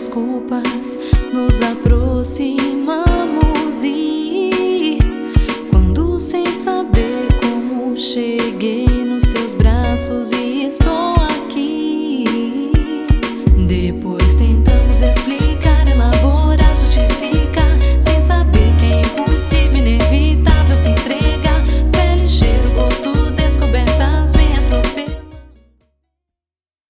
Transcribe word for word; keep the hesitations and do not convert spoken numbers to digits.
desculpas, nos aproximamos e quando sem saber como cheguei nos teus braços e